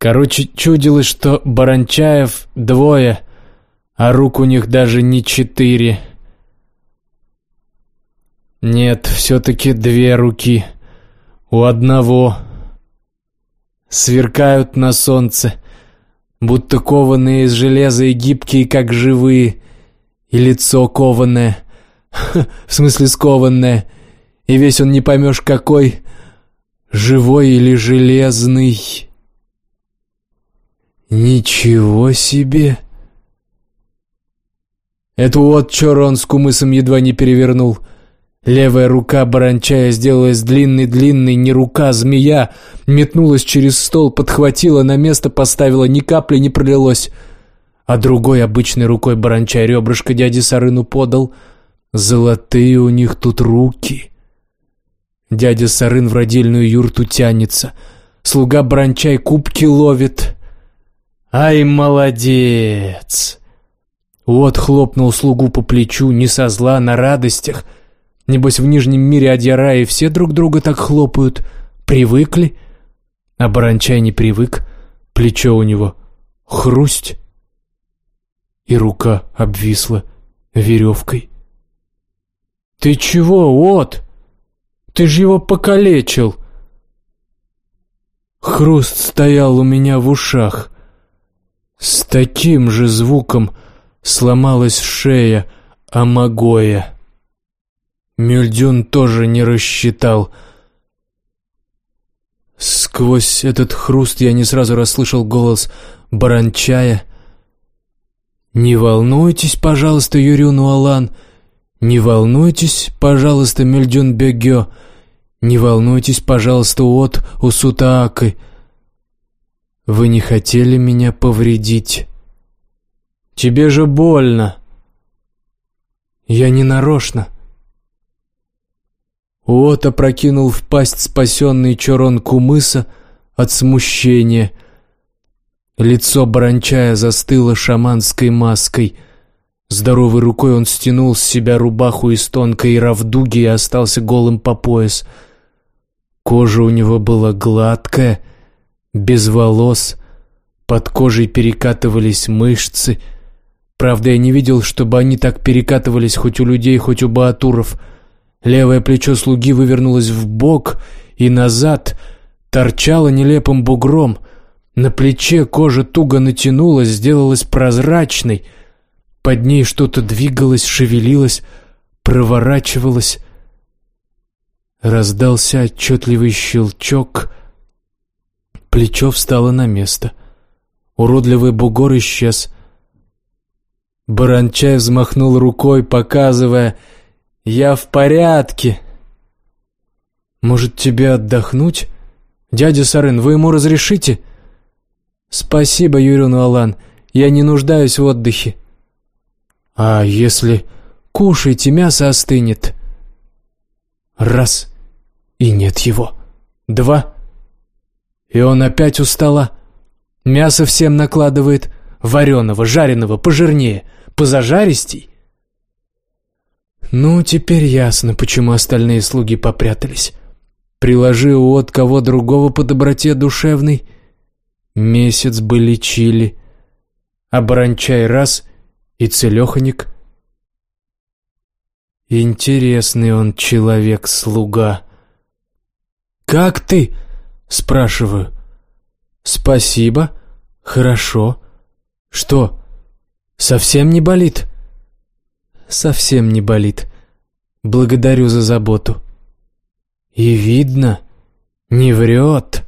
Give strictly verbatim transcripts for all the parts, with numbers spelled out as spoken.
Короче, чудилось, что Баранчаев двое, а рук у них даже не четыре. Нет, все-таки две руки. У одного. Сверкают на солнце, будто кованые из железа и гибкие, как живые. И лицо кованое, в смысле скованное. И весь он не поймешь какой, живой или железный. Ничего себе! Это вот чё Рон с кумысом едва не перевернул. Левая рука Баранчая сделалась длинной-длинной, не рука, а змея, метнулась через стол, подхватила на место, поставила, ни капли не пролилось. А другой обычной рукой Баранчай ребрышко дяде Сарыну подал. Золотые у них тут руки. Дядя Сарын в родильную юрту тянется. Слуга Баранчай кубки ловит. Ай, молодец! Вот хлопнул слугу по плечу, не со зла, на радостях. Небось, в Нижнем мире Адьяраи все друг друга так хлопают. Привыкли. А Баранчай не привык. Плечо у него хрусть. И рука обвисла веревкой. «Ты чего, От? Ты ж его покалечил!» Хруст стоял у меня в ушах. С таким же звуком сломалась шея Амагоя. Мюльдюн тоже не рассчитал. Сквозь этот хруст я не сразу расслышал голос Баранчая. «Не волнуйтесь, пожалуйста, Юрю-Нуалан, не волнуйтесь, пожалуйста, Мюльдюн-Бегё, не волнуйтесь, пожалуйста, От Усутаакы. Вы не хотели меня повредить. Тебе же больно». «Я не нарочно». От опрокинул в пасть спасенный Чорон Кумыса от смущения. Лицо Баранчая застыло шаманской маской. Здоровой рукой он стянул с себя рубаху из тонкой равдуги и остался голым по пояс. Кожа у него была гладкая, без волос, под кожей перекатывались мышцы. Правда, я не видел, чтобы они так перекатывались хоть у людей, хоть у баатуров. Левое плечо слуги вывернулось вбок и назад, торчало нелепым бугром. На плече кожа туго натянулась, сделалась прозрачной. Под ней что-то двигалось, шевелилось, проворачивалось. Раздался отчетливый щелчок. Плечо встало на место. Уродливый бугор исчез. Баранчай взмахнул рукой, показывая: «Я в порядке». «Может, тебе отдохнуть? Дядя Сарын, вы ему разрешите?» «Спасибо, Юрю-Нуалан, я не нуждаюсь в отдыхе». «А если...» «Кушайте, мясо остынет». Раз — и нет его. Два — и он опять у стола. Мясо всем накладывает. Вареного, жареного, пожирнее, позажаристей. Ну, теперь ясно, почему остальные слуги попрятались. Приложи от кого другого по доброте душевной, месяц бы лечили. А Баранчай раз — и целеханик. Интересный он человек-слуга. «Как ты?» — спрашиваю. «Спасибо. Хорошо. Что, совсем не болит?» «Совсем не болит. Благодарю за заботу». «И видно, не врет».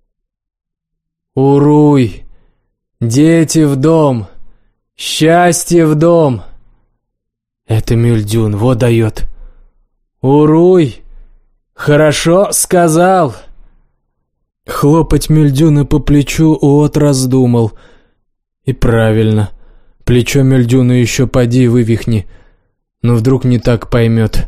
«Уруй! Дети в дом! Счастье в дом!» Это Мюльдюн, вот дает. «Уруй! Хорошо сказал!» Хлопать Мюльдюна по плечу От раздумал. И правильно. Плечо Мюльдюна еще поди вывихни. Но вдруг не так поймет.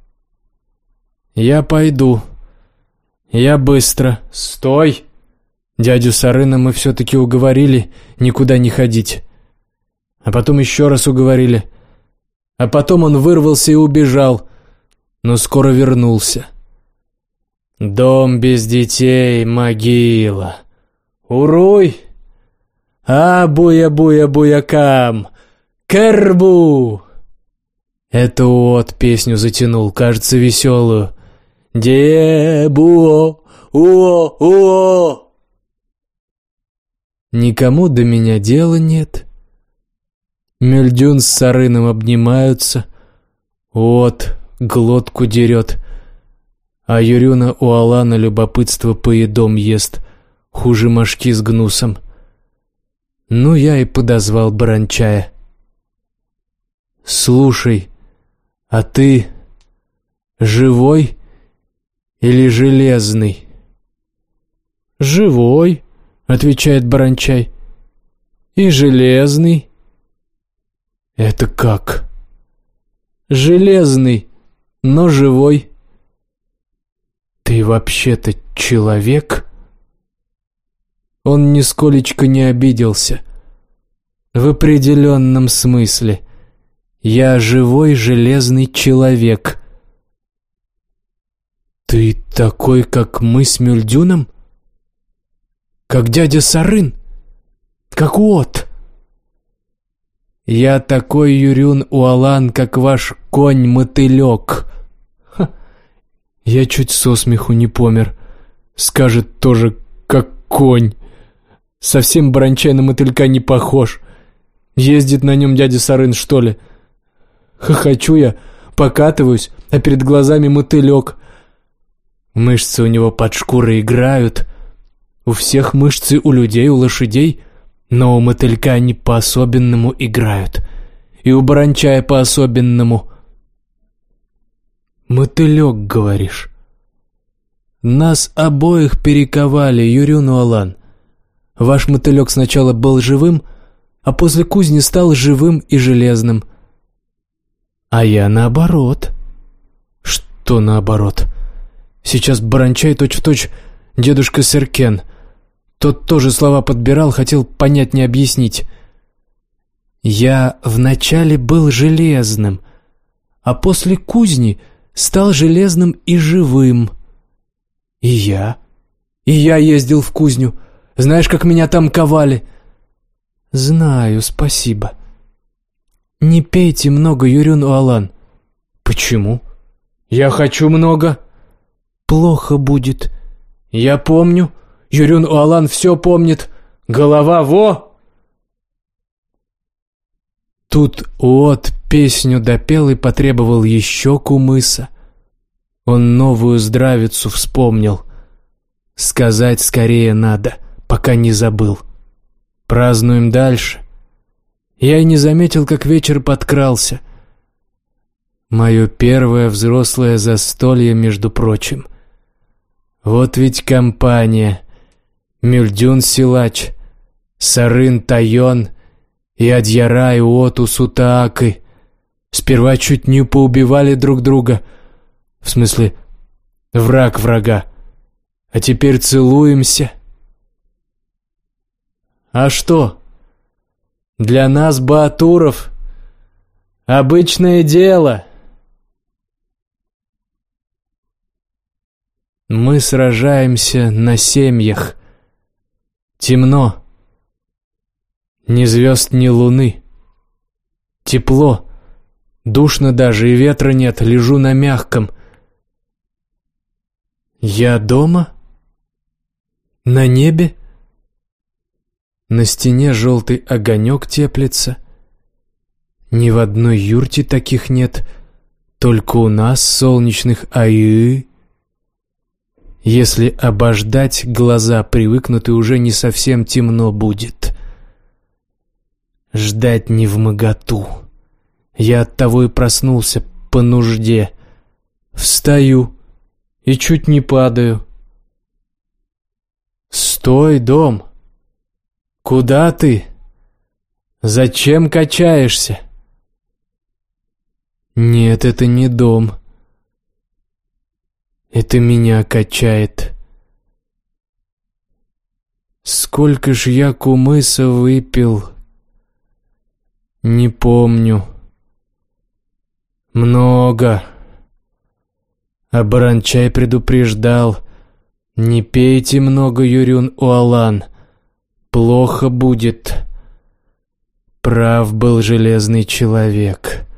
«Я пойду. Я быстро. Стой!» Дядю Сарына мы все-таки уговорили никуда не ходить. А потом еще раз уговорили. А потом он вырвался и убежал, но скоро вернулся. «Дом без детей — могила. Уруй! А-буя-буя-буякам! Кербу!» Это вот песню затянул, кажется, веселую. «Де-буо! Уо-уо!» Никому до меня дела нет. Мюльдюн с Сарыном обнимаются. Вот, глотку дерет. А Юрюна у Алана любопытство поедом ест, хуже мошки с гнусом. Ну, я и подозвал Баранчая. «Слушай, а ты живой или железный?» «Живой», — отвечает Баранчай. «И железный». «Это как?» «Железный, но живой». «Ты вообще-то человек?» Он нисколечко не обиделся. «В определенном смысле. Я живой железный человек». «Ты такой, как мы с Мюльдюном? Как дядя Сарын? Как Уот?» «Я такой, Юрюн Уалан, как ваш конь-мотылек». Ха. Я чуть со смеху не помер. Скажет тоже, как конь. Совсем Баранчай на мотылька не похож. Ездит на нем дядя Сарын, что ли? Хохочу я, покатываюсь, а перед глазами мотылек. Мышцы у него под шкурой играют. У всех мышцы, у людей, у лошадей. Но у мотылька они по-особенному играют. И у Баранчая по-особенному. «Мотылек, говоришь?» «Нас обоих перековали, Юрюн Уалан. Ваш мотылек сначала был живым, а после кузни стал живым и железным. А я наоборот». «Что наоборот?» «Сейчас Баранчай точь-в-точь дедушка Серкен. Тот тоже слова подбирал, хотел понятнее объяснить. Я вначале был железным, а после кузни стал железным и живым. И я. И я ездил в кузню. Знаешь, как меня там ковали?» «Знаю, спасибо». «Не пейте много, Юрюн Уалан». «Почему?» «Я хочу много». «Плохо будет». «Я помню. Юрюн Уалан все помнит. Голова во!» Тут Уот песню допел и потребовал еще кумыса. Он новую здравицу вспомнил. Сказать скорее надо, пока не забыл. Празднуем дальше. Я и не заметил, как вечер подкрался. Мое первое взрослое застолье, между прочим. Вот ведь компания. Мюльдюн Силач, Сарын Тайон и Адьярай Уоту Сутаакы. Сперва чуть не поубивали друг друга. В смысле, враг врага. А теперь целуемся. А что? Для нас, баатуров, обычное дело. Мы сражаемся на семьях. Темно. Ни звезд, ни луны. Тепло. Душно даже, и ветра нет, лежу на мягком. Я дома? На небе? На стене желтый огонек теплится. Ни в одной юрте таких нет, только у нас, солнечных аи. Если обождать, глаза привыкнут, и уже не совсем темно будет. Ждать невмоготу. Я оттого и проснулся по нужде. Встаю и чуть не падаю. «Стой, дом! Куда ты? Зачем качаешься?» «Нет, это не дом. Это меня качает. Сколько ж я кумыса выпил, не помню. Много. А Баранчай предупреждал: не пейте много, Юрюн Уалан, плохо будет. Прав был железный человек.